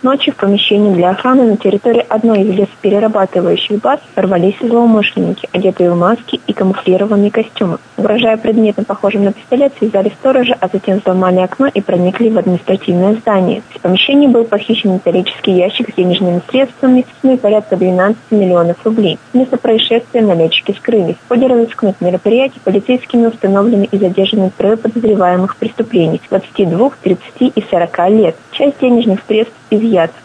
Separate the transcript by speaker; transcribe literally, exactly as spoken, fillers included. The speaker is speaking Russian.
Speaker 1: Ночью в помещении для охраны на территории одной из лесоперерабатывающих баз ворвались злоумышленники, одетые в маски и камуфлированные костюмы. Угрожая предметом, похожим на пистолет, связали сторожа, а затем взломали окно и проникли в административное здание. В помещении был похищен металлический ящик с денежными средствами, ну и порядка двенадцати миллионов рублей. С места происшествия налетчики скрылись. В ходе разыскных мероприятий полицейскими установлены и задержаны трое подозреваемых в преступлений – двадцати двух, тридцати и сорока лет. Часть денежных средств изъята.